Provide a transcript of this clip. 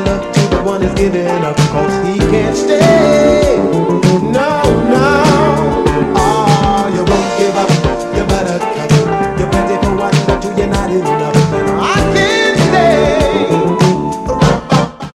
brother, he the one is giving up, cause he can't stay. No, no.